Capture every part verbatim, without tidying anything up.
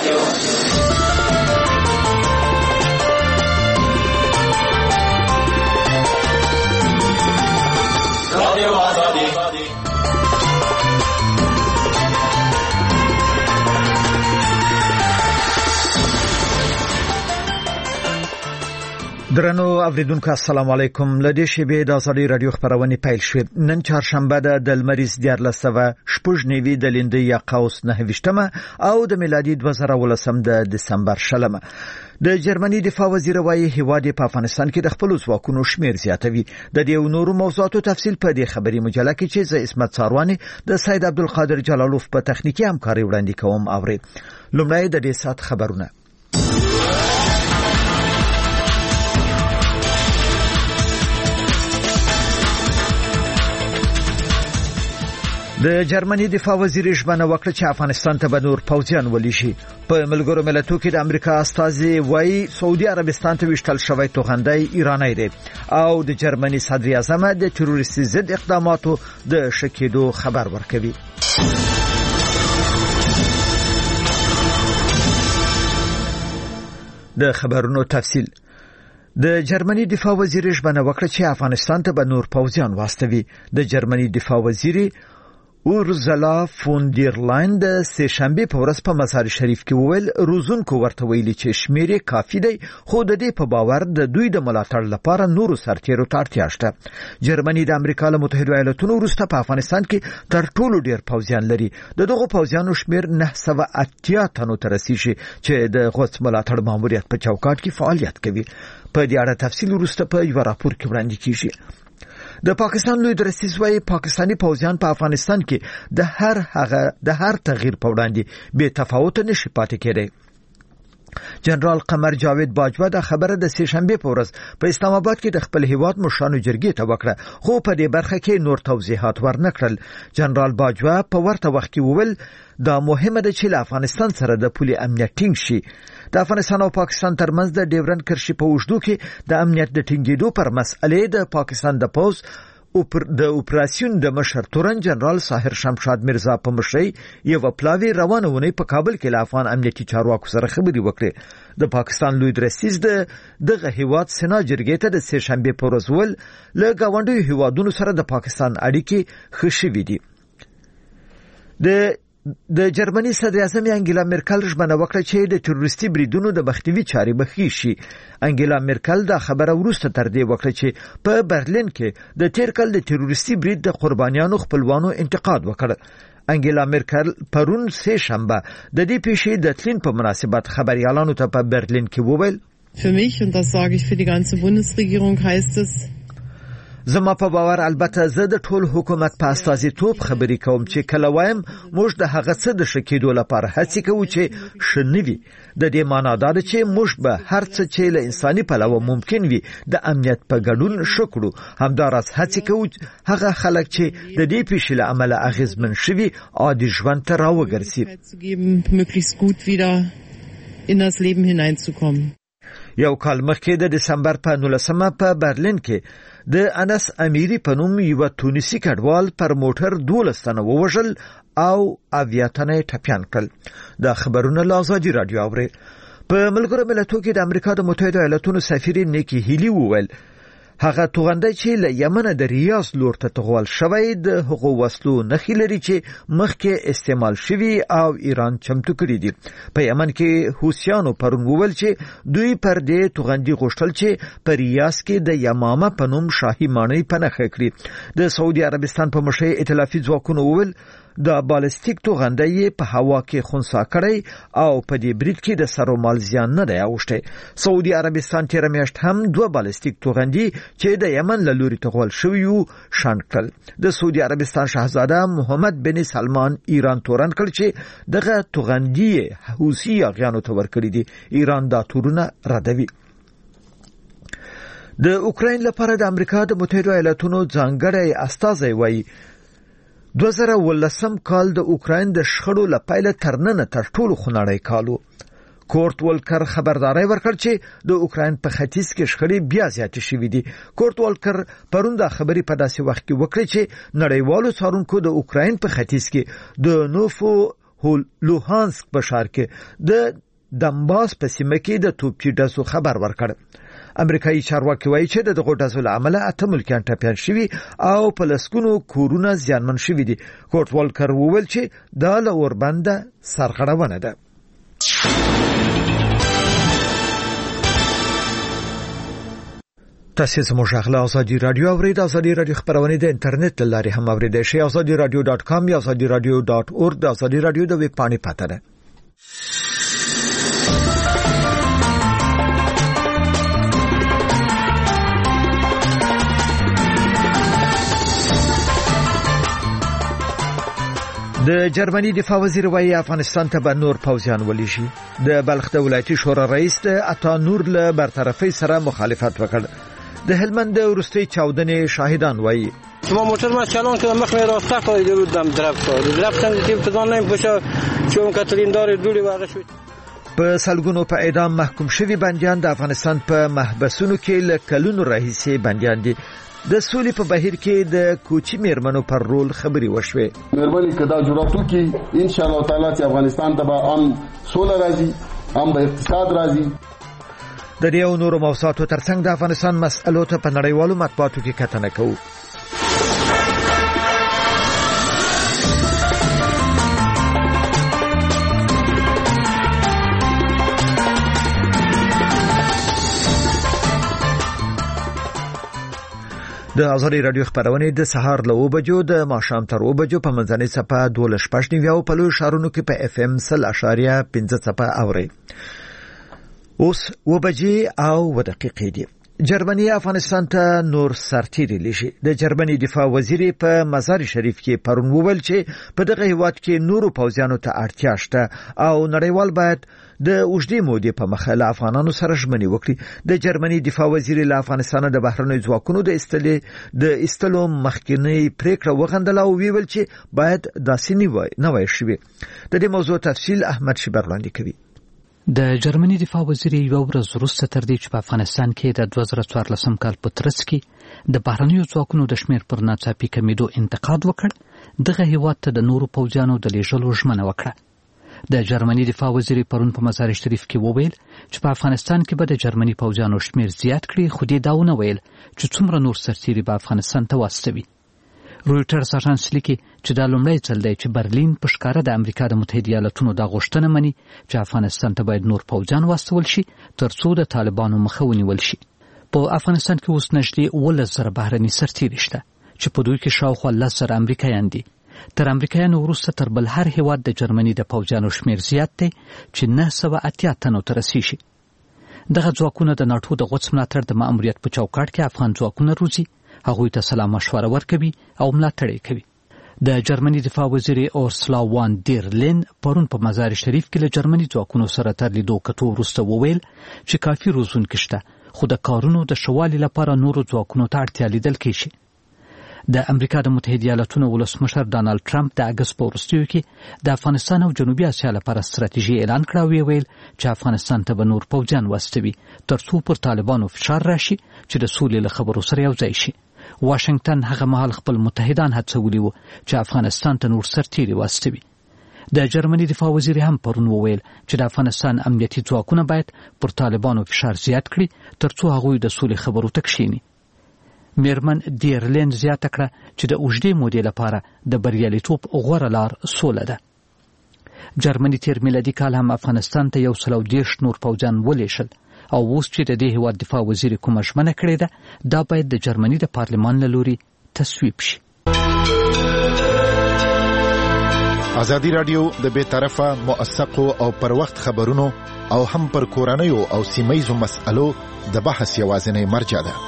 درنو اوریدونکو السلام علیکم. لدې شیبې د ازادي رادیو خبرونه پیل شوې. نن چهارشنبه ده د لمریز دیارلس سوه شپږ نوي د لیندۍ یا قوس نهه ویشتمه او د میلادي دوه زره ولسم د دسمبر شلمه. د جرمني دفاع وزیر وايي هیواد په افغانستان کې د خپل ځواکونو شمیر زیاتوي. د دې نورو موضوعاتو تفصیل په دې خبري مجله کې چې ز اسمت ساروانی د سید عبدالقادر جلالوف په تخنیکی همکاري وړاندې کوم. اوري لومړی د دې سات خبرونه. د جرمني دفاع وزیر ژمنه وکړه چې افغانستان ته به نور پوځیان ولیږي. په ملګرو ملتونو کې د امریکا استازي وایي سعودي عربستان ته وشتل شوی توغندی ایرانی دی او د جرمني صدر اعظم د تروریستي ضد اقداماتو د شکیدو خبر ورکوي. د خبرونو تفصیل. د جرمني دفاع وزیر ژمنه وکړه چې افغانستان ته به نور پوځیان واستوي. د جرمني دفاع وزیر اورزلا فون دیر لاین د سه شنبه په ورځ په مزار شریف کې وویل روزونکو ورته ویلي چې شمیر کافي دی، خو د دې په باور د دوی د ملاتړ لپاره نورو سرتیرو ته اړتیا شته. جرمني د امریکا له متحده ایالاتونو وروسته په افغانستان کې تر ټولو ډیر پوځیان لري. د دغو پوځیانو شمیر نه سوه اتیا تنو ته رسیږي چې د غوڅ ملاتړ ماموریت په چوکاټ کې فعالیت کوي. په دې اړه تفصیل وروسته په یو راپور کې وړاندې کیږي. د پاکستان لوی درستیز وايي پاکستانی پوځیان په افغانستان کې د هر هغه د هر تغییر په وړاندې بے تفاوت نشي پاتې کېدی. جنرال قمر جاوید باجوا د خبره د سه شنبه په ورځ په اسلام آباد کې د خپل هیواد مشرانو جرګې ته وکړه، خو په دې برخه کې نور توضیحات ورنکړل. جنرال باجوا په ورته وخت کې وویل دا مهمه ده چې له افغانستان سره د پولي امنیت ټینګ شي. د افغانستان او پاکستان ترمنځ د ډیورند کرښې په اوږدو کې د امنیت د ټینګېدو پر مسئلې د پاکستان د پوز د اپراسیون د مشر تورن جنرال ساحر شمشاد مرزا په مشرۍ یو پلاوی روانه ونی په کابل کې له افغان امنیتي چارواکو سره خبرې وکړې. د پاکستان لوی درستیز د دغه هیواد سنا جرګې ته د سه شنبه په ورځ ول له گاونډیو هیوادونو سره د پاکستان اړیکې ښه شوې دي. د د جرمني صدر اعظم انګیلا مرکل ژمنه وکړه چې د تروریستي بریدونو د مخنیوي چارې مخکې شي. انګیلا مرکل دا خبره وروسته تر دې وکړه چې په برلین کې د تیر کال د تروریستي برید د قربانیانو خپلوانو انتقاد وکړ. انګیلا مرکل پرون سه شنبه د دې پیښې د تلین په مناسبت خبريالانو ته په برلین کې وویل: Für mich und das sage ich für die ganze Bundesregierung heißt es زما په باور البته زه د ټول حکومت په استازیتوب خبرې کوم چې کله وایم موږ د هغه څه د شکیدو لپاره هڅه کوو چې شنوي. د دې معنا دا ده چې موږ به هر څه چې له انساني پلوه ممکن وي د امنیت په ګډون شکړو. همداراز هڅه کوو هغه خلک چې د دې پیښې له امله اغیزمن شوي عادي ژوند ته راوګرځي. یو کال مخکې د دسمبر په نولسمه په برلین کې د انس امیری په نوم یو تونسي کډوال پر موټر دولس تنه ووژل او اویا تنه ټپیان کړل. دا خبرونه له ازادي رادیو اوري. په ملګرو ملتونو کې د امریکا د متحده ایالاتونو سفیر نیکی هیلی وویل هغه توغندی چې له یمن د ریاض لور ته تغوال شوی د هغو وسلو نښې لري چې مخکې استعمال شوي او ایران چمتو کړي دي. په یمن کې حوثیانو پرون وویل چې دوی پر دې توغندي غوښتل چې په ریاض کې د یمامه په نوم شاهي ماڼۍ پنهخه کړي. د سعودي عربستان په مشرۍ ائتلافي ځواکونو وویل د بالستیک توغندی په هوا کې خنثی کړی او په دې برید کې د سر او مال زیان نه دی اوښتی. سعودي عربستان تیر میاشت هم دوه بالستیک توغندي چې د یمن له لوري تغول شوي وو شنډ کړل. د سعودي عربستان شاهزاده محمد بن سلمان ایران تورن کړ چې دغه توغندي حوثي اغیانو ته ورکړي دي. ایران دا تورونه ردوي. د اوکراین لپاره د امریکا د متحده ایالاتونو ځانګړی استازی وایي دوه زره ولسم کال د اوکراین د شخړو له پیله تر ننه تر ټولو خونړی کالو. کورت ولکر خبرداري ورکړ چې د اوکراین په ختیځ کې شخړې بیا زیاتې شوې دي. کورت ولکر پرون دا خبرې په داسې وخت کې وکړه چې نړیوالو څارونکو د اوکراین په ختیځ کې د نوفو لوهانسک په ښار کې د دمباس په سیمه کې د توپچي ډزو خبر ورکړ. امریکایي چارواکي وایي چې د دغو ډزو له امله اته ملکیان ټپیان شوي او په لسګونو کورونه زیانمن شوي دي. کورټ والکر وویل چې دا له اوربنده سرغړونه ده. تاسو زموږ غلا ازادي رادیو اورید. ازادي رادیو خبرونه د انټرنیټ لاري هم اوریدئ شئ. ازادي رادیو ډاټ کام یا ازادي رادیو ډاټ اورګ د ازادي رادیو د ویب پاڼې پته ده. د جرمني دفاع وزیر وایي افغانستان ته به نور پوځیان ولیږي. د بلخ د ولایتي شورا رئیس د عطا نور له برطرفۍ سره مخالفت وکړ. د هلمند د وروستۍ چاودنې شاهدان وایي ما موټر ما چالان کردم مخ می راسته کاری درود دم درفت کار درفتن که پدان نیم پوشه چون کاترین دار دولی واقع شد. په سلګونو په اعدام محکوم شوي بندیان د افغانستان په محبسونو کې له کلونو راهیسې بندیان دي. د سولې په بهیر کې د کوچي میرمنو پر رول خبري وشوي. مېرمنې کدا جوړاتو کې ان شاء الله تعالی چې افغانستان ته به ام سوله راځي ام به اقتصاد راځي. د دې نورو موضوعاتو ترڅنګ د افغانستان مسألو ته په نړیوالو مطبوعاتو کې کتنه کوو. د ازادي رادیو خبرونه د سهار له اوه بجو د ماښام تر اوه بجو په منځنۍ صفه دوه شپږ نیو په لوی شارونو کې په اف ام سل اشاریه پنځه صفه اوري. اوس و بجې او و دقیقې دي. جرمني افغانستان ته نور سرتیري لشي. د جرمني دفاع وزیر په مزار شریف کې پرون وویل چې په دغه هیواد کې نورو پوځیانو ته اړتیا شته او نړیوال باید د اوږدې مودې په مخه له افغانانو سره ژمنې وکړي. د جرمني دفاع وزیر له افغانستان د بهرنیو ځواکونو د استلې د استلو مخکینی پریکړه وغندله او ویل چې باید داسې نه وای شي. د دې موضوع تفصیل احمد شبر وړاندې کوي. د جرمني دفاع وزیر یو ورځ وروسته تر دې چې په افغانستان کې د دوه زره څوارلسم کال په ترڅ کې د بهرنیو ځواکونو د شمیر پر ناڅاپي کمیدو انتقاد وکړ، دغه هیواد ته د نورو پوځیانو د لیږلو ژمنه وکړه. د جرمني دفاع وزیر پرون په مزار شریف کې وویل چې په افغانستان کې به د جرمني پوځیانو شمیر زیات کړي، خو دې دا ونه ویل چې څومره نور سرتیري به افغانستان ته واستوي. رویټرز اژانس لیکي چې دا لومړی ځل دی چې برلین په ښکاره د امریکا د متحده ایالاتونو دا غوښتنه مني چې افغانستان ته باید نور پوځیان واستول شي ترڅو د طالبانو مخه ونیول شي. په افغانستان کې اوس نږدې اوولس زره بهرني سرتیري شته چې په دوی کې شاوخوا لس زره امریکایان دي. تر امریکایانو وروسته تر بل هر هیواد د جرمني د پوځیانو شمیر زیات دی چې نه سوه اتیا تنو ته رسیږي. دغه ځواکونه د ناټو د غوڅ ملاتړ د ماموریت په چوکاټ کې افغان ځواکونه روزي، هغوی ته سلا مشوره ورکوي او ملاتړ یې کوي. د جرمني دفاع وزیر اورسلا وان دیر لین پرون په مزار شریف کې له جرمني ځواکونو سره تر لیدو کتو وروسته وویل چې کافي روزونکي شته، خو د کارونو د ښه والي لپاره نورو ځواکونو ته اړتیا لیدل کېږي. د امریکا د متحده ایالاتونو ولسمشر ډانلډ ټرمپ د اګست په وروستیو کې د افغانستان او جنوبي اسیا لپاره ستراتیژي اعلان کړه او ویل چې افغانستان ته به نور پوځیان واستوي ترڅو پر طالبانو فشار راشي چې د سولې له خبرو سره یو ځای شي. واشنگټن هغه مهال خپل متحدان هڅولي وو چې افغانستان ته نور سرتیري واستوي. د جرمني دفاع وزیر هم پرون وویل چې د افغانستان امنیتي ځواکونه باید پر طالبانو فشار زیات کړي ترڅو هغوی د سولې خبرو ته کښیني. میرمن ډیرلند زیاته کړه چې د اوږدې مودې لپاره د بریالیتوب غوره لار سوله ده. جرمني تیر میلادي کال هم افغانستان ته یو سل او دېرش نور پوځیان ولیږل او اوس چې د دې هیواد دفاع وزیر کومه ژمنه کړې ده دا باید د جرمني د پارلمان له لوري تصویب شي. ازادي رادیو د بې طرفه موثقو او پر وخت خبرونو او هم پر کورنیو او سیمه‌یزو مسألو د بحث یوازینی مرجع ده.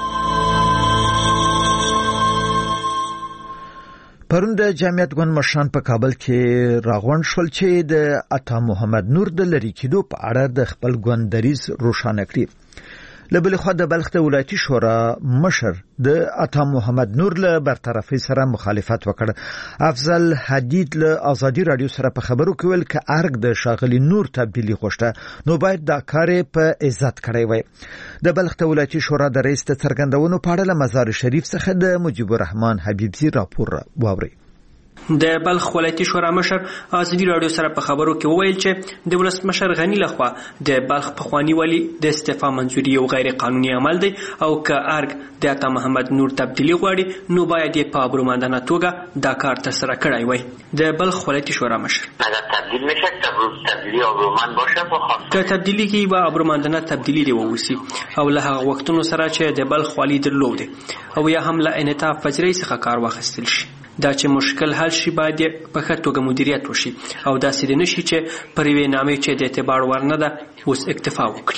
پرون د جمعیت ګوند مشران په کابل کې راغونډ شول چې د عطا محمد نور د لری کېدو په اړه د خپل ګوند دریځ روښانه کړي. له بلې خوا د بلخ د ولایتي شورا مشر د عطا محمد نور له برطرفۍ سره مخالفت وکړ. افضل حدید له ازادي رادیو سره په خبرو کې ویل چې ارګ د شاغلي نور تبدیلی غوښته نو باید دا کار په عزت کړی وای. د بلخ د ولایتي شورا د رئیس د څرګندونو په اړه له مزار شریف څخه د مجيب الرحمن حبیبزي راپور واوري. د بلخ ولایتي شورا مشر ازادي رادیو سره په خبرو کې وویل چې د ولسمشر غنی لخوا د بلخ پخوانی والی د استعفا منځوري یو غیر قانوني عمل دی او که ارګ د عطا محمد نور تبدیلی غواړي نو باید یې په ابرومندانه توګه دا کار ترسره کړی وای. د بلخ ولایتي شورا مشر اگر تبدیل میشه تبدیلی ابرومند باشه با خاص که تبدیلی کې با ابرومندانه تبدیلی دی ووسی او له هغه وختونو سره چې د بلخ والی درلود او یا هم له انعطاف پذیرۍ څخه کار واخیستل شي. دا چې مشکل حل شي باید په ښه توګه مدیریت وشي او داسې نه شي چې پر یوې نامې چې د اعتبار وړ نه ده اوس اکتفا وکړي.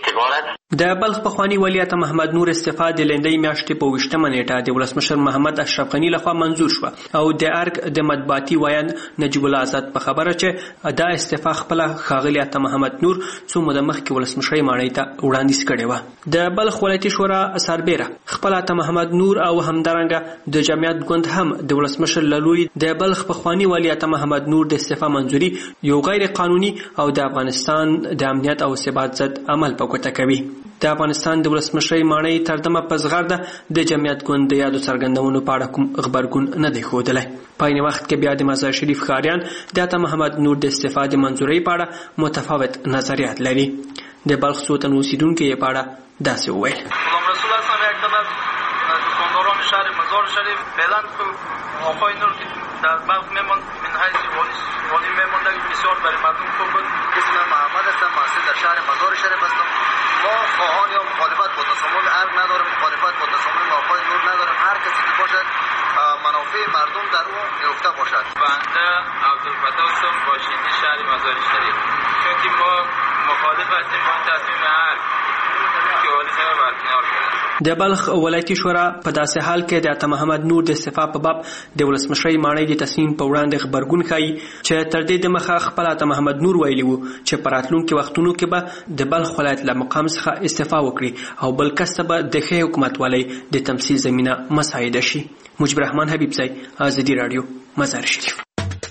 د بلخ پخوانی ولی عطا محمد نور استعفا د لندۍ میاشتې په اوویشتمه نیټه د ولسمشر محمد اشرف غني لخوا منظور شوه او د ارګ د مطبوعاتي ویاند نجیب الله آزاد په خبره چې دا استعفا خپله ښاغلي عطا محمد نور څو موده مخکې ولسمشرۍ ماڼۍ ته وړاندیز کړې وه. د بلخ ولایتي شورا سربیره خپل عطا محمد نور او همدارنګه د جمعیت ګوند هم د ولسمشر له لوري د بلخ پخوانی ولی عطا محمد نور د استعفا منظوري یو غیر قانوني او د افغانستان د امنیت او ثبات ضد عمل په ګوته کوي. د افغانستان د ولسمشرۍ ماڼۍ تردمه په زغرده د جمعیت ګوند د یادو څرګندونو په اړه کوم غبرګون نه دی ښودلی. په عین وخت کې بیا د مزار شریف ښاریان د عطا محمد نور د استعفا د منظورۍ په اړه متفاوت نظریات لري. د بلخ څو تن اوسېدونکو یې په اړه داسې وویل. غلام رسول هستم، یک تن از دکانداران شهر مزار شریف. فعلا آقای نور که در بلخ میماند من حیث والی میمانده بسیار برای مردم خوب بود. اسم محمد هستم، محصل در شهر مزار شریف هستم. ما خواهان یا مخالفت با تسامح ارگ نداریم، مخالفت با تسامح آقای نور نداریم. هر کسی که باشد منافع مردم در او نیفته باشد. بنده عبدالفتاح هستم، باشنده شهر مزار شریف. چون که ما مخالف هستیم با تصمیم ارگ که والی صاحب برکنار کرد. د بلخ ولایتي شورا په داسې حال کې د عطا محمد نور د استعفا په باب د ولسمشرۍ ماڼۍ د تصمیم په وړاندې غبرګون ښایي چې تر دې دمخه خپل عطا محمد نور ویلي وو چې په راتلونکي وختونو کې به د بلخ ولایت له مقام څخه استعفا وکړي او بل کس ته به د ښې حکومتولۍ د تمثیل زمینه مساعده شي. مجيب الرحمن حبیبزی، ازادي رادیو، مزار شریف.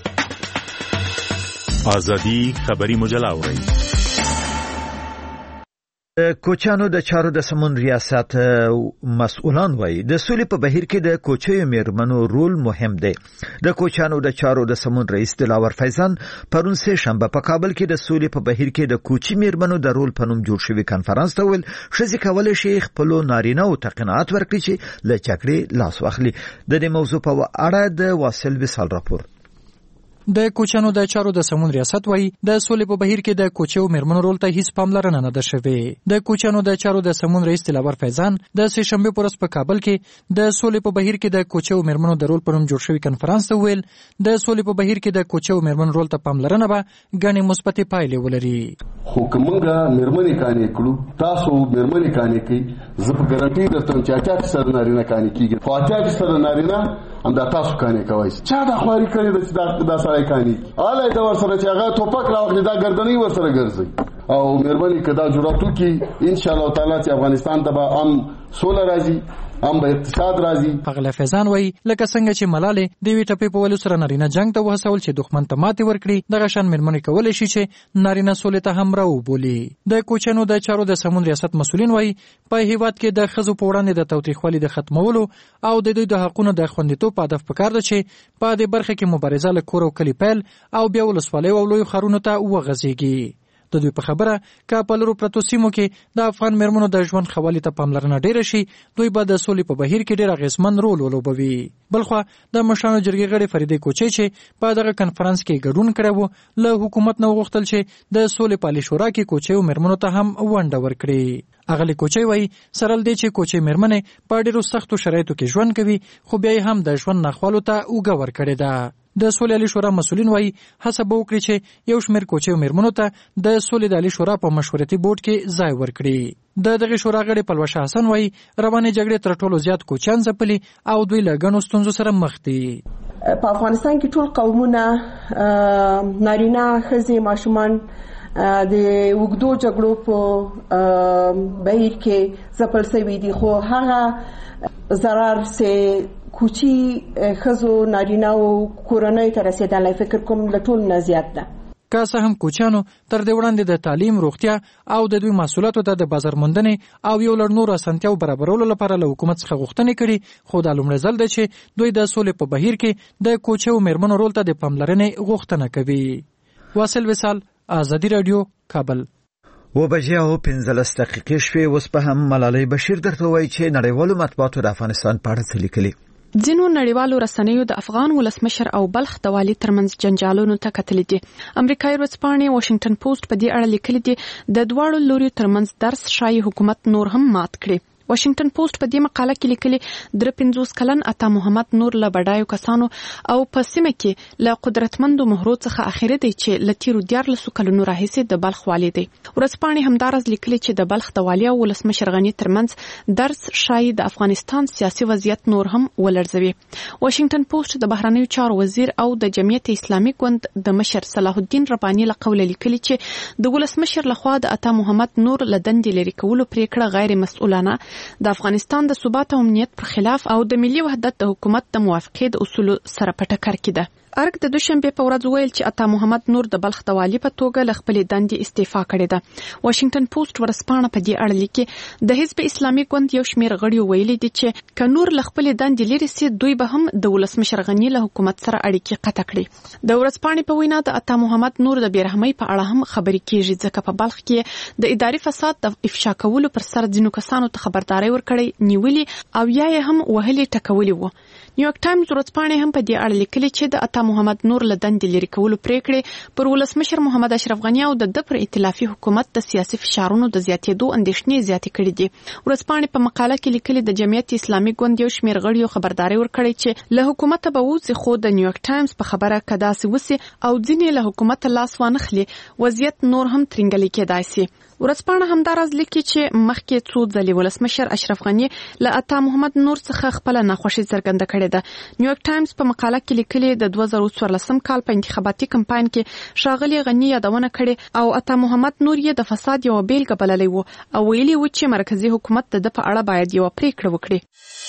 ازادي خبری مجله اورئ. د کوچانو د چارو د سمون ریاست مسؤلان وایي د سولې په بهیر کې د کوچیو میرمنو رول مهم دی. د کوچانو د چارو د سمون رئیس دلاور فیضان پرون سه شنبه په کابل کې د سولې په بهیر کې د کوچی میرمنو د رول په نوم جوړ شوی کانفرنس ته ویل ښځې کولی شي خپلو نارینه او تقنعات ورکړي چې له جګړې لاس واخلي. د دې موضوع په اړه د واصل وصال راپور. د کوچانو د چارو د سمون ریاست وایي د سولې په بهیر کې د کوچیو میرمنو رول ته هیڅ پاملرنه نه ده شوې. د کوچانو د چارو د سمون رئیس دلاور فیضان د سه شنبه پر ورځ په کابل کې د سولې په بهیر کې د کوچیو میرمنو د رول په نوم جوړ شوی کانفرنس ته ویل د سولې په بهیر کې د کوچیو میرمنو رول ته پاملرنه به ګڼې مثبتې پایلې ولري. خو کومه میرمنې کانې کړو تاسو میرمنې کانې کوي زه په ګارانټي درته چې اچا سره نارینه کانې کیږي خو اچا سره نارینه هم دا تاسو کانې کوي چا دا خواري کړی چې دا سره کانې آله دا ور سره چې هغه ټوپک راوړي دا ګردنۍ ور سره ګرځي او مېرمنې کدا جوړاتو کې ان شاء الله تعالی چې افغانستان ته به ام سوله راځي ام به اقتصاد راځي. فغله فیضان وایي لکه څنګه چې ملالې د وی ټپې په ولو سره نارینه جنگ ته وهڅول چې دښمن ته ماتې ورکړي دغه شان مېرمنې کولی شي چې نارینه سولې ته هم راوبولي. د کوچنو د چارو د سمون ریاست مسؤلین وایي په هیواد کې د ښځو په وړاندې د تاوتریخوالي د ختمولو او د دوی د حقونو د خوندیتوب په هدف پکار ده چې په دې برخه کې مبارزه له کور او کلي پیل او بیا ولسوالیو او لویو ښارونو ته وغځېږي. د دوی په خبره که په لرو پرتو سیمو کې د افغان میرمنو د ژوند ښه والي ته پاملرنه ډیره شي دوی به د سولې په بهیر کې ډېر اغېزمن رول ولوبوي. بلخوا د مشرانو جرګې غړي فریدې کوچی چې په دغه کنفرانس کې ګډون کړی و له حکومت نه وغوښتل چې د سولې پالي شورا کې کوچیو میرمنو ته هم ونډه ورکړي. اغلی کوچی وایي سره له دې چې کوچی میرمنې په ډېرو سختو شرایطو کې ژوند کوي خو بیا هم د ژوند ناخوالو ته اوږه ورکړې ده. د سولې عالي شورا مسؤلین وایي هڅه به وکړي چې یو شمېر کوچیو میرمنو ته د سولې د عالي شورا په مشورتي بورډ کې ځای ورکړي. د دغه شورا غړي پلوشه حسن وایي روانې جګړې تر ټولو زیات کوچیان ځپلي او دوی له ګڼو ستونزو سره مخ دي. په افغانستان کې ټول قومونه نارینه ښځې ماشومان د وګړو جګړو په بهیر کې ځپل شوي دي خو هغه ضرر سه کوچی خزو نارینه او کورنۍ ته رسیدلای فکر کوم له ټول نه زیات ده. که څه هم کوچیانو تر دې وړاندې د تعلیم، روغتیا او د دوی محصولاتو ته د بازار موندنې او یو لړ نورو اسانتیاو برابرولو لپاره له حکومت څخه غوښتنې کړي، خو دا لومړی ځل دی چې دوی د سولې په بهیر کې د کوچیو میرمنو رول ته د پاملرنې غوښتنه کوي. واصل وصال، آزادي رادیو، کابل. و بجې او پنځلس دقیقې شوې. اوس په هم ملالۍ بشیر درته وایي چې نړیوالو مطبوعاتو د افغانستان په اړه څه لیکلي. ځینو نړیوالو رسنیو د افغان ولسمشر او بلخ د والي ترمنځ جنجالونو ته کتلي دي. امریکایي ورځپاڼې واشنگټن پوسټ په دې اړه لیکلي دي د دواړو لوري ترمنځ درس شایي حکومت نور هم مات کړي. واشنگټن پوسټ په دې مقاله کې لیکلي در پنځوس کلن عطا محمد نور له بډایو کسانو او په سیمه کې له قدرتمندو مهرو څخه اخیری دی چې له تیرو دیارلسو کلونو راهیسې د بلخ والي دی. ورځپاڼې همدارس لیکلي چې د بلخ د والي او ولسمشر غني ترمنځ درس شایي د افغانستان سیاسي وضعیت نور هم ولړزوي. واشنگټن پوسټ د بهرنیو چارو وزیر او د جمعیت اسلامي ګوند د مشر صلاح الدین رباني له قوله لیکلي چې د ولسمشر لخوا د عطا محمد نور له دندې لرې کولو پریکړه غیر مسؤلانه، د افغانستان د ثبات او امنیت پر خلاف او د ملي وحدت د حکومت د موافقې د اصولو سره په ټکر کې ده. ارګ د دوشنبه په ورځ ویل چې عطا محمد نور د بلخ د والي په توګه له خپلې دندې استعفا کړې ده. واشنگټن پوسټ ورسپانه په دې اړه لیکي د حزب اسلامي ګوند یو شمېر غړي ویلي دي چې ک نور له خپلې دندې لري سي دوی به هم د ولسمشر غني له حکومت سره اړیکې قطع کړي. د ورسپانې په وینا د عطا محمد نور د بیرحمۍ په اړه هم خبرې کیږي ځکه په بلخ کې د اداري فساد د افشا کولو پر سر ځینو کسانو ته خبرداري ورکړې، نیولي او یا یې هم وهلي ټکولي وو. نیویارک ټایمز ورځپاڼې هم په دې اړه لیکلي چې د عطا محمد نور له دندې لرې کولو پریکړې پر ولسمشر محمد اشرف غني او د پر ائتلافي حکومت د سیاسي فشارونو د زیاتېدو اندېښنې زیاتې کړې دي. ورځپاڼې په مقاله کې لیکلي د جمعیت اسلامي ګوند یو شمېر غړیو خبرداري ورکړې چې له حکومت به وځي، خو د نیویارک ټایمز په خبره کداسې وسی او ځینې له حکومت لاس وانخلي وضعیت نور هم ترنګلې کېدای شي. ورځپاڼه همدارز لیکي چې مخکې څو ځلې ولسمشر اشرف غني له عطا محمد نور څخه خپل ناخوښي څرګنده کړې ده. نیویارک ټایمز په مقاله کې لیکلي د دوه زره څوارلسم کال په انتخاباتي کمپاین کې ښاغلي غني یادونه کړې او عطا محمد نور یې د فساد یو بیلګه بللی و او ویلي و چې مرکزی حکومت د په اړه باید یو پریکړه وکړي.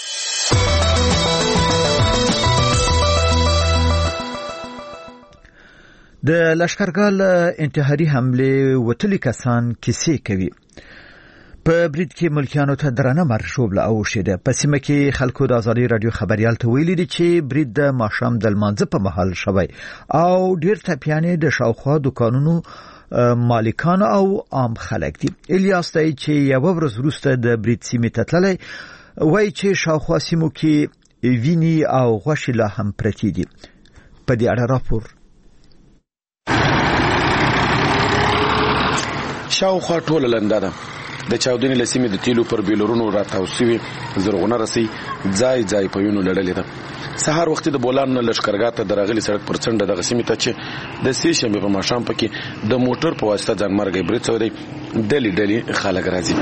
د لشکرګاه انتحاري حمله وتلي کسان کیسې کوي. په برید کې ملکیانو ته درنه مرشوبله اوښې ده. په سیمه کې خلکو د ازادي رادیو خبريال ته ویلي دي چې برید د ماښام د لمانځه په مهال شوی او ډیر ټپیانې د شاوخوا دکانونو مالکان او عام خلک دي. الیاس ته چې یو ورځ وروسته د برید سیمې ته تللی وایي چې شاوخوا سیمو کې ویني او غوښې لا هم پرتې دي. په دې اړه راپور شاوخوا ټوله لنده ده. د چاودنې له سیمې د تیلو پر بیلرونو راتاو سوي زرغونه رسۍ ځای ځای په وینو لړلې ده. سهار وختي د بولان نه لشکرګاه ته د راغلي سړک پر څنډه دغه سیمې ته چې د سې شنبې په ماښام پکې د موټر په واسطه ځانمرګی برید شوی دی، ډلې ډلې خلک راځي.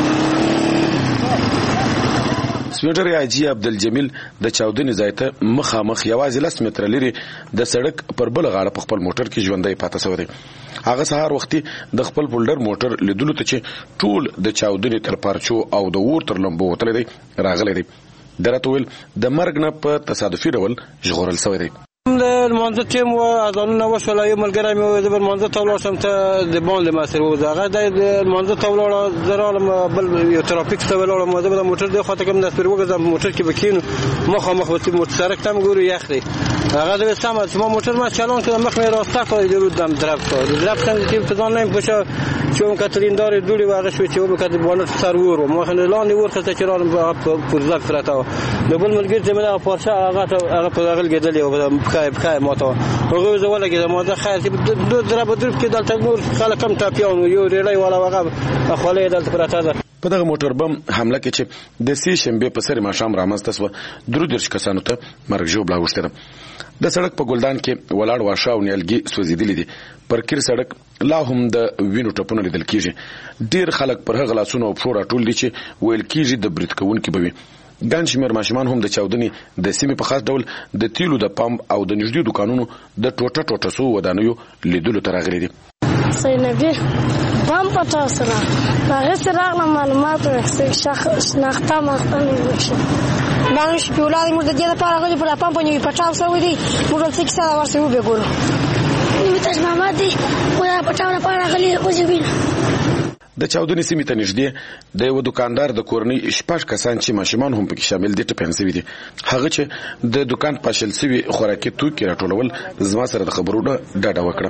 سپینټر حاجي عبدالجمیل د چاودنې ځای ته مخامخ یوازې لس متره لري د سړک پر بل غاړه په خپل موټر کې ژوندی پاتې شوی دی. هغه سهار وختي د خپل بولډر موټر لیدلو ته چې ټول د چاودنې تر پارچو او د اور تر لمبو وتلی دی راغلی دی. درته ویل د مرګ نه په تصادفي ډول ژغورل شوی دی. د لمانځه ټیم و اذانونه وشول، یو ملګری مې وویل زه به لمانځه ته ولاړ شم، ته د باندې ما سره وځه. هغه دی د لمانځه ته ولاړه، زه راغلم بل یو ټرافیک ته ولاړم، زه به د موټر دې خواته کوم داس پرې وګرځم، موټر کې به کښېنو مخامخ به موټر سړک ته هم ګورو یخ دی. هغه زه سمه چې ما موټر ما چالان کړم، مخ مې راسته کړ، د رودم درب کړ درب څنګه چې په ځان نه پوښه چې اون کاترین دار دوړي واغ شو چې وبکد باندې سر ور مو خل لاندې ورته چې رالم په پرزاک فراتاو د بل ملګری چې مله پارچه هغه هغه په هغه لګیدل یو بخای بخای ماته هغه زه ولا کې ما ده خیر چې دو درب درب کې دلته نور خلک هم ټاپیان یو ریړای والا هغه خولې دلته پراته. په دغه موټر بم حمله کې چې د سې شنبې په سر ماښام رامنځته شوه، درو دیرش کسانو ته مرګ ژوبله اوښتې ده. د سړک په ګلدان کې ولاړ واښه او نیالګي سوځېدلي دي. پر کیر سړک لا هم د وینو ټپونه لیدل کېږي. ډېر خلک پر هغه لاسونه او پښو راټول دي چې ویل کېږي د برید کوونکي به وي. ګڼ شمېر ماشومان هم د چاودنې د سیمې په خاص ډول د تیلو د پمپ او د نږدې دوکانونو د ټوټه ټوټه سوو ودانیو لیدلو ته راغلي دي. سینبي بم پټه سره هغه سره راغلم معلومات ورکړم شناخته مخته وشو باندې شپولاد موږ د دې لپاره غوډه په پمپ باندې پټاو سوي دي موږ څه کیسه ورسې وبګورو نوم تاج محمد دی خو دا پټاو لپاره غلي وځوینه. د چاودنې سیمې ته نږدې د یو دکاندار د کورنۍ شپږ کسان چې ماشومان هم پکې شامل دي ټپیان شوي دي. هغه چې د دکان پاشل شوي خوراکي توکي راټولول زما سره د خبرو ډاډه وکړه.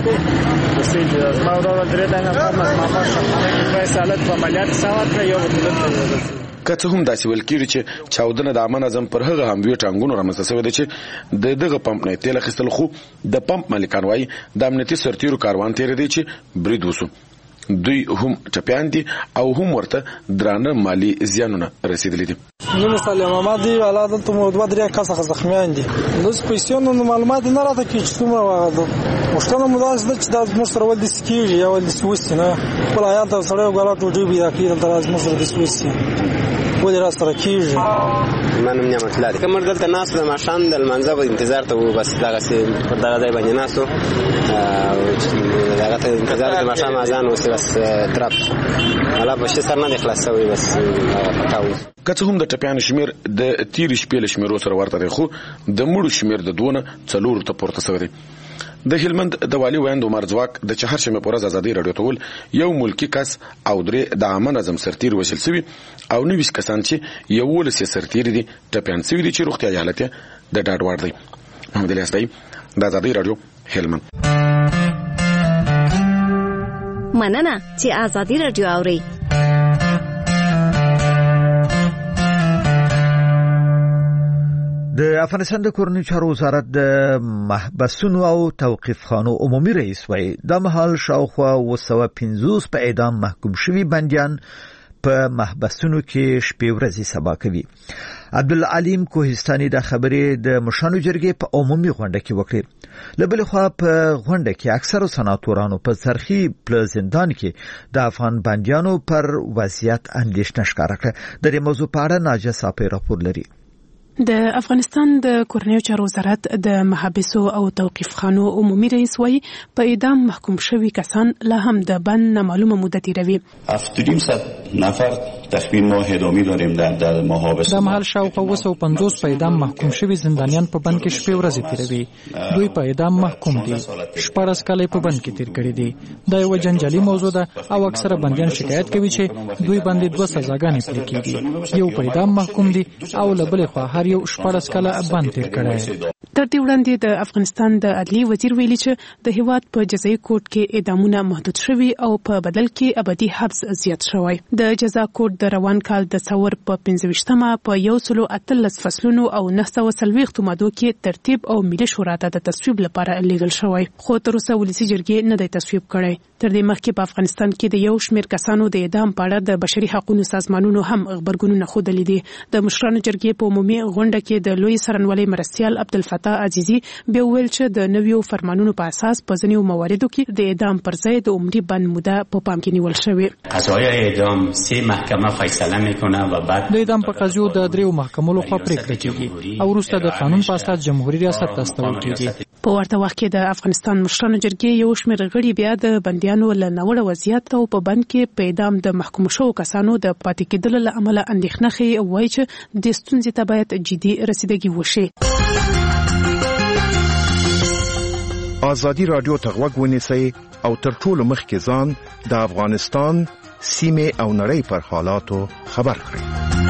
که څه هم داسې ویل کېږي چې چاودنه د عامه نظم پر هغه هموي ټانګونو رامنځته شوې ده چې د دغه پمپ نه تیل اخیستل، خو د پمپ مالکان وایي د امنیتي سرتیرو کاروان تېر دی چې برید وسو. دوی هم ټپیان دي او هم ورته درانه مالی زیانونه رسیدلي دي. نو مثال محمد دی والا دلته مو دوه درې کسه زخمیان دي. نو پیسې نو معلومات نه راته کې چې کومه واغله مشکل مو داس د چې د مشتر ول د سکیږي یا ول د سويس نه خپل حیات سره غلاټو دی بیا کې د راز مشتر د سويس ولې را سره کیږي. منم نعمت الله کومر دلته ناس د ماشان د منځه په انتظار ته و بس دغه سي پر دغه ځای باندې ناسو دغه ته انتظار د ماشام اذان او بس ترپ الله په شي سره نه خلاصوي بس پټاو. که څه هم د ټپیانو شمیر د تیر شپې شمیرو سره ورته دی، خو د مړو شمیر د دونه څلور ته پورته شوی دی. د هلمند د والي ویند عمر ځواک د چهارشنبه پر ورځ ازادي رادیو ته ول یو ملکی کس او درې د عامه نظم سرتیر وشل شوی او نو ویس کسان چې یو ولسی سرتیر دي ټپیان شوی دي چې روغتیا حالت د ډاډ وړ دی. محمد الیاس دی د ازادي رادیو هلمند. مننه چې ازادي رادیو اوري. د افغانستان د کورنۍ چارو وزارت د محبسونو او توقيفخانو عمومي رئیس وایي د مهال شاوخوا وسوه پنځوس په اعدام محکوم شوي بنديان په محبسونو کې شپې ورځې سبا کوي. عبدالعلیم کوهستاني د خبرې د مشانو جرګې په عمومي غونډه کې وکړه. لبل خو په غونډه کې اکثر سناتورانو په سرخي پل زندان کې د افغان بنديانو پر وضعیت اندېښنه ښکاره کړه. د دې موضوع په اړه ناجه صافي راپور لري. د افغانستان د کورنیو چارو وزارت د محابسو او توقيفخانو عمومي رئیس وایي په اعدام محکوم شوي کسان لا هم د بند نامعلومه مدت تیروي. هفت و نیم صد نفر تخمین ما اعدامی داریم در در محابس. د مهال شاوخوا اوه سوه پنځوس په اعدام محکوم شوي زندانیان په بند کې شپې ورځې تیروي. دوی په اعدام محکوم دي. شپاړس کاله په بند کې تیر کړي دي. دا یو جنجالي موضوع ده او اکثره بندیان شکایت کوي چې دوی باندې دوه سزاګانې پرې کیږي. یو په اعدام محکوم دي او لبل خو هر یو شپاړس کاله بند تیر کړي. تر دې وړاندې د افغانستان د عدلي وزیر ویلي چې د هیواد په جزایي کوډ کې اعدامونه محدود شوي او په بدل کې ابدي حبس زیات شوی. د جزا کوډ د روان کال د څور په پنځه ویشتمه په یو سلو اتلس فصلونو او نه سوه څلوېښت مادو کې ترتیب او ملي شورا ته د تصویب لپاره لیږل شوی، خو تر اوسه ولسي جرګې نه دی تصویب کړی. تر دې مخکې په افغانستان کې د یو شمېر کسانو د اعدام په اړه د بشري حقوقو سازمانونو هم خبرګونونه ښودلي دي. د مشرانو جرګې په عمومي غونډه کې د لوی څارنوالۍ مرستیال عبدالفتاح عزیزي بیا ویل چې د نویو فرمانونو په اساس په ځینو مواردو کې د اعدام پر ځای د عمري بند موده په پام کې نیول شوې. قضایای اعدام سه محکمه فیصله میکنه و بعد د اعدام په قضیو د دریو محکمو لخوا پریکړه کیږي او وروسته د قانون په اساس جمهوریت ریاست ته استول کیږي. په ورته وخت کې د افغانستان مشرانو جرګې یو شمېر غړي بیا د بندیانو له ناوړه وضعیت او په بند کې په اعدام د محکوم شوو کسانو د پاتې کېدلو له امله اندېښنه ښیي او وایي چې د ستونزې ته باید جدي رسیدګي وشي. ازادي رادیو ته غوږ ونیسئ او تر ټولو مخکې ځان د افغانستان سیمه او نړۍ پر حالاتو خبر کړئ.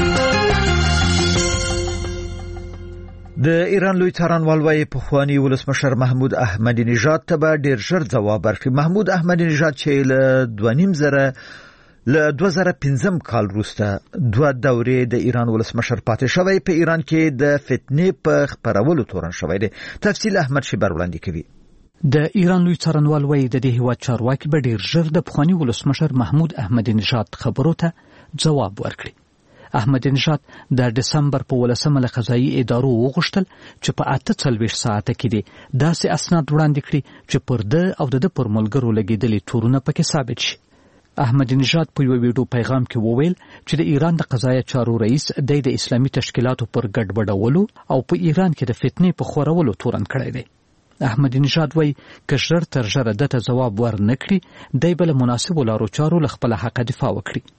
د ایران لوی څارنوال وايي پخوانی ولسمشر محمود احمدی نژاد ته به ډیر ژر ځواب ورکړي. محمود احمدی نژاد چې له دوه نیم زره له دوه زره پنځم کال وروسته دوه دورې د ایران ولسمشر پاتې شوی، په ایران کې د فتنې په خپرولو تورن شوی دی. تفصیل احمد شیبر وړاندې کوي. د ایران لوی څارنوال وايي د دې هیواد چارواکي به ډیر ژر د پخوانی ولسمشر محمود احمدی نژاد خبرو ته ځواب ورکړي. احمدی نژاد د دسمبر په ولسمه له قضایي ادارو وغوښتل چې په اته څلوېښت ساعته کې دي داسې اسناد وړاندې کړي چې پر ده او د ده پر ملګرو لګېدلي تورونه پکې ثابت شي. احمدی نژاد په یو ویډیو پیغام کې وویل چې د ایران د قضایي چارو رئیس د اسلامي تشکیلاتو پر ګډوډولو او په ایران کې د فتنې په خورولو تورن کړی دی. احمدی نژاد وایي که ژر تر ژره دته ځواب ور نه کړي دی به له مناسبو لارو چارو له خپله حقه دفاع وکړي.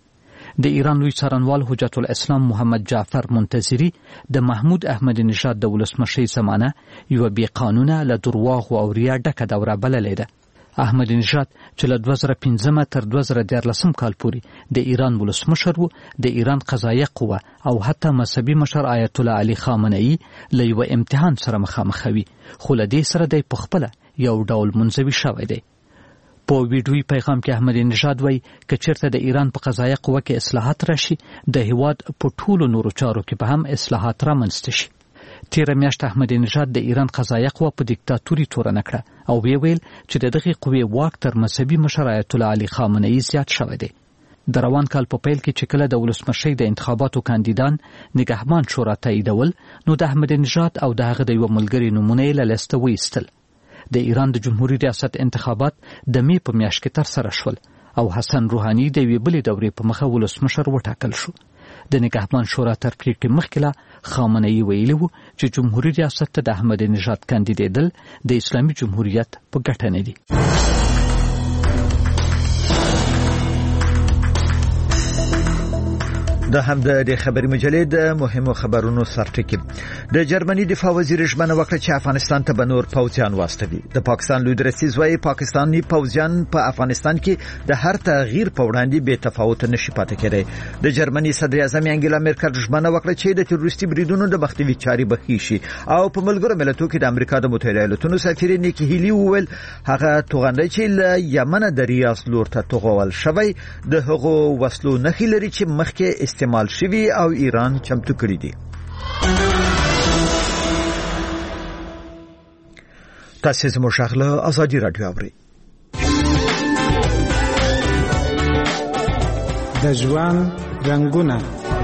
د ایران لوی څارنوال حجت الاسلام محمد جعفر منتظری د محمود احمدی نژاد د ولسمشۍ زمانه یو بې قانونه له درواغو او ریا ډکه دوره بللې ده. احمدی نژاد چې له دوه زره پنځم تر دوه زره دیارلسم کال پورې د ایران ولسمشر و، د ایران قضایه قوه او حتی مذهبي مشر آیت الله علي خامنه‌ای له یو امتحان سره مخامخ وي، خو له دې سره د پخپله یو ډول منزوي شوی دی. په ویډیوي پیغام کې احمدی نژاد وایي که چېرته د ایران په قضایه قوه کې اصلاحات راشي، د هیواد په ټولو نورو چارو کې به هم اصلاحات رامنځته شي. تیره میاشت احمدی نژاد د ایران قضایه قوه په دیکتاتوري تورنه کړه او ویې ویل چې د دغې قوې واک تر مذهبي مشر آیت الله علي خامنه‌ای زیات شوی دی. د روان کال په پیل کې چې کله د ولسمشۍ د انتخاباتو کاندیدان نگهبان شورا تاییدول، نو د احمدی نژاد او د هغه د یوه ملګري نومونه یې له لیسته وایستل. د ایران د جمهوریت ریاست انتخابات د می په میاشت کې ترسره شول او حسن روحاني د یوې بلې دورې په مخه ولسمشر وټاکل شو. د نگهبان شورا تر پریکړې مخکې لا خامنه‌ای ویلي و چې جمهوریت ریاست ته د احمدی نژاد کاندیدېدل د اسلامي جمهوریت په ګټه نه دي. د هم د خبري مجلې د مهمو خبرونو سرټکی. د جرمني دفاع وزیر ژمنه وکړه چې افغانستان ته به نور پوځیان واستوي. د پاکستان لوی درسیز وايي پاکستاني پوځیان په افغانستان کې د هر تغییر په وړاندې بې تفاوت نشي پاتې کېدای. د جرمني صدر اعظم انګلا مرکل ژمنه وکړه چې د تروریستي بریدونو د مخنیوي چارې به خېشي او په ملګرو ملتونو کې د امریکا د متحده ایالاتونو سفیر نیکی هیلی وویل هغه توغندۍ چې له یمن د ریاض لور ته توغول شوی د هغو وسلو نښې لري چې مخکې استعمال شوی او ایران چمتو کړی دی. تاسو زموږ شغله ازادي رادیو اورئ. د ژوند رنگونه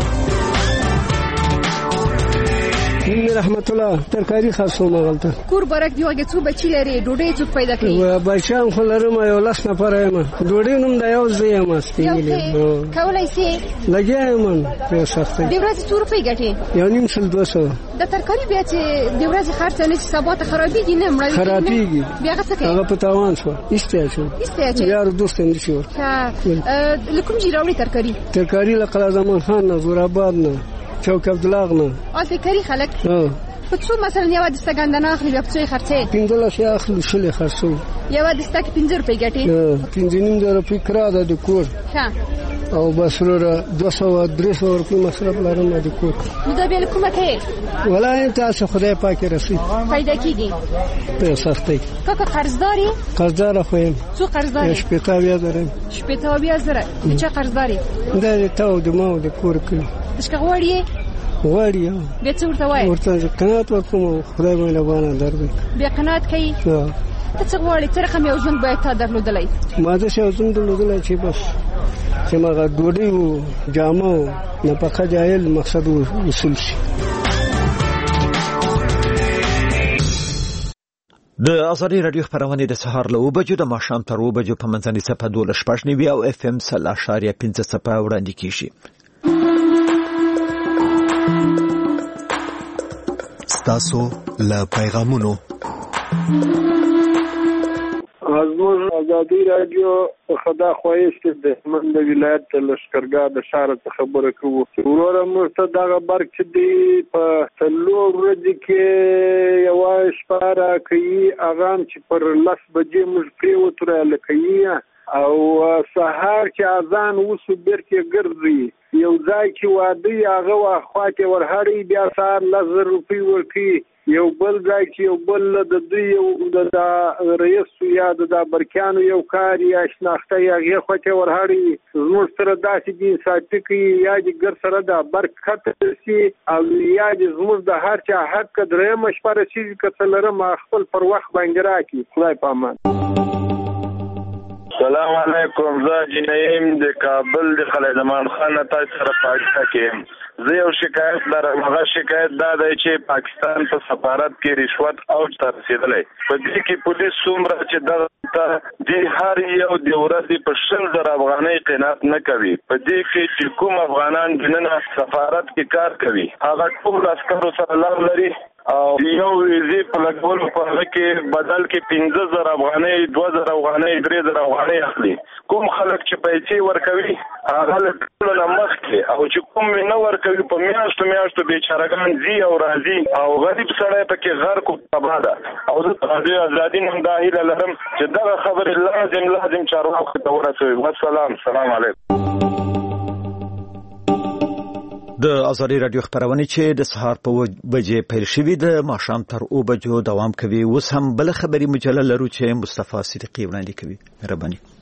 رحمت الله ترکاری خاصو مغلطه کور برک دیوګه څو بچی لري ډوډۍ څو پیدا کوي و بچان خو لرم یو لاس نه پاره ما ډوډۍ نوم دا یو ځای ما سپیلې کولای شي لګیا یم په سختي د ورځې څو روپۍ ګټي یو نیم سل دوه سوه د ترکاری بیا چې د ورځې خرڅ نه چې سبا ته خرابېږي نه مړ خرابېږي بیا څه کوي هغه په تاوان شو ایسته شو ایسته یار دوست اند شو ها لکم جی راوړي ترکاری ترکاری لقلا زمان خان نه زور آباد نه چوک عبدالله نه اته کری خلک ها په څو مثلا یو د سګندنه اخلي بیا په څو خرڅه پنځه شي اخلي شل خرڅو یو د ستک پنځه روپۍ ګټي پنځه نیم زره روپۍ کرا ده د کور ها او بس ورته دوه سوه درې سوه روپۍ مصرف لرم د کور نو دا بیا کومه کې ولای تاسو خدای پاک رسي پیدا کیږي په سختي کاکا قرضداري قرضدار خو يم څو قرضداري شپږ بیا درم شپږ بیا زره چې قرضداري دا ته د مو د کور کې څنګه غواړي غواړي بیا څه ورته وایي ورته قناعت وکوم خدای مې له باندې درځي بیا قناعت کوي ته څه غواړي چې رقم یو ژوند باید تا درلودلای ما دا څه ژوند درلودلای چې بس چې ما ډوډۍ او جامه نه پخا جایل مقصد وصول شي. د ازادي رادیو خبرونه د سهار له وبجو د ماښام تر وبجو په منځني صفه دوله شپږ نیوي او اف ام سل اشاریه پنځه صفه وړاندې کیږي. ستاسو له پیغامونو ازمون ازادي رادیو خدا خوایست د من د ولایت لشکرګاه د شهر څخه خبره کوو وروره مرته دغه برک دی په څلور ورځې کې یو شپاره کوي اغام چې پر لس بجې موږ پریوتره لکې او سهار چې اذان وسو برکه ګرځي یو ځای چې واده هغه واخواته ورهړي بیا سهار لزر روپی ورکی یو بل ځای چې یو بل د دوی یو د رئیس یا د برکانو یو کار یا شناخته یا هغه خواته ورهړي زموږ سره داسې دي ساتي کې یا د ګر سره د برکت سي او یا د زموږ د هر چا حق درې مشوره شي کتلره ما خپل پر وخت باندې راکې خدای پامان. السلام علیکم زه جنیم د کابل د خالد زمان خان تاسو سره پاتې کېم. زه یو شکایت لرم. هغه شکایت دا دی چې پاکستان په سفارت کې رشوت اوج ته رسېدلی. په دې کې پولیس څومره چې دغه د هر یو د ورځې په شل زره افغانۍ قناعت نه کوي. په دې کې چې کوم افغانان دننه سفارت کې کار کوي هغه ټول عسکرو سره لار لري او یو ویزه په لګولو په هغه کې بدل کې پنځه زره افغانۍ دوه زره افغانۍ درې زره افغانۍ اخلي. کوم خلک چې پیسې ورکوي هغه له ټولو مخکې او چې کوم نه ورکوي په میاشتو میاشتو بیچارهګان ځي او راځي او غریب سړی پکې غرق او تباه ده. او زه د ازادي نن دا هیله لرم چې دغه خبرې لازم لازم چارواکو ته ورسوي. والسلام سلام علیکم. د ازادي رادیو خبرونه چې د سهار په بجې پیل شوې د ماښام تر او بجو دوام کوي. اوس هم بل خبري مجله لرو چې مصطفی صدیقی وړاندې کوي. مهرباني.